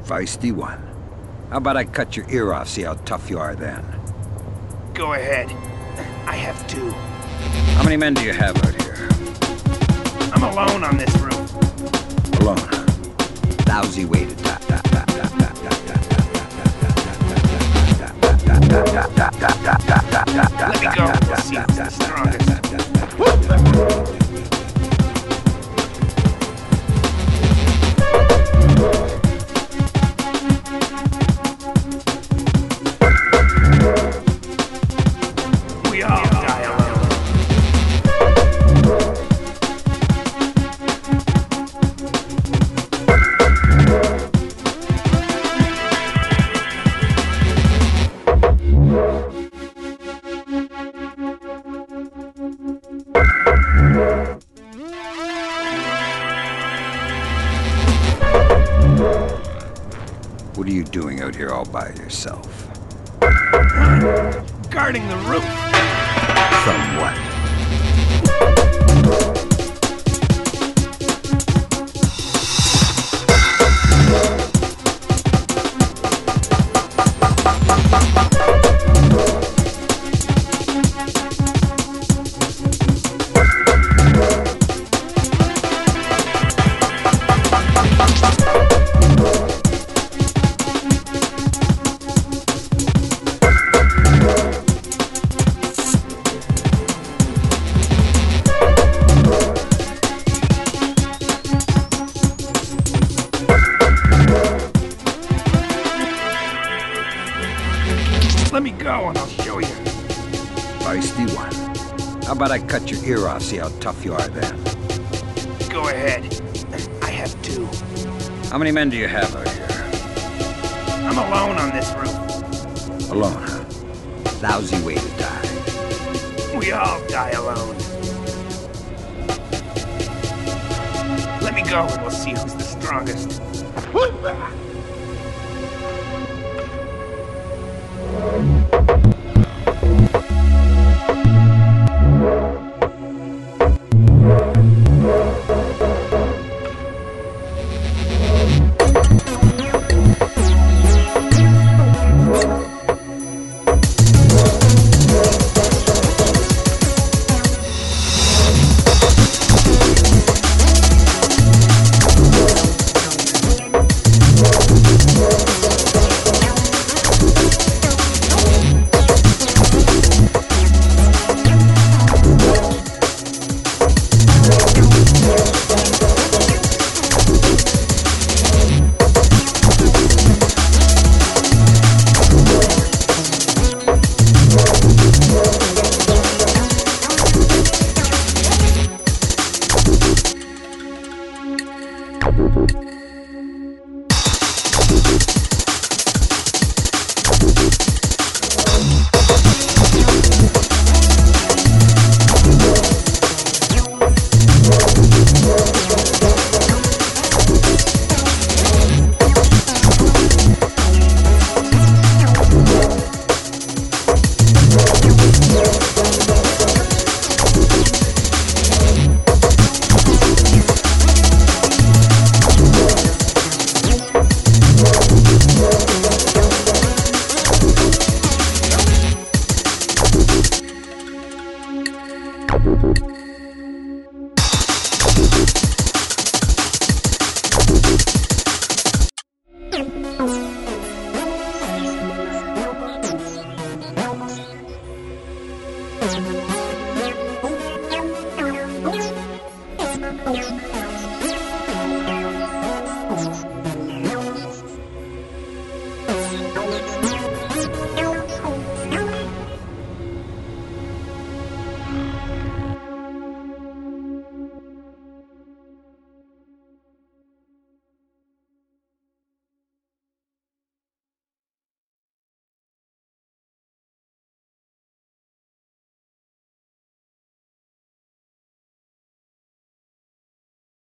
Feisty one. How about I cut your ear off, see how tough you are then? Go ahead. I have two. How many men do you have out here? I'm alone on this roof. Alone, huh? Lousy way to die. Let me go. We'll see who's the strongest. We all die alone. What are you doing out here all by yourself? Guarding the roof. From what? Let me go and I'll show you. Feisty one. How about I cut your ear off, see how tough you are then? Go ahead. I have two. How many men do you have out here? I'm alone on this roof. Alone, huh? Lousy way to die. We all die alone. Let me go and we'll see who's the strongest.